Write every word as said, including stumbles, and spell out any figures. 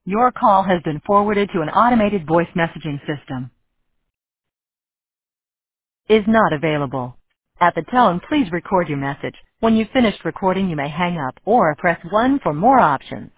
Your call has been forwarded to an automated voice messaging system. Is not available. At the tone, please record your message. When you've finished recording, you may hang up or press one for more options.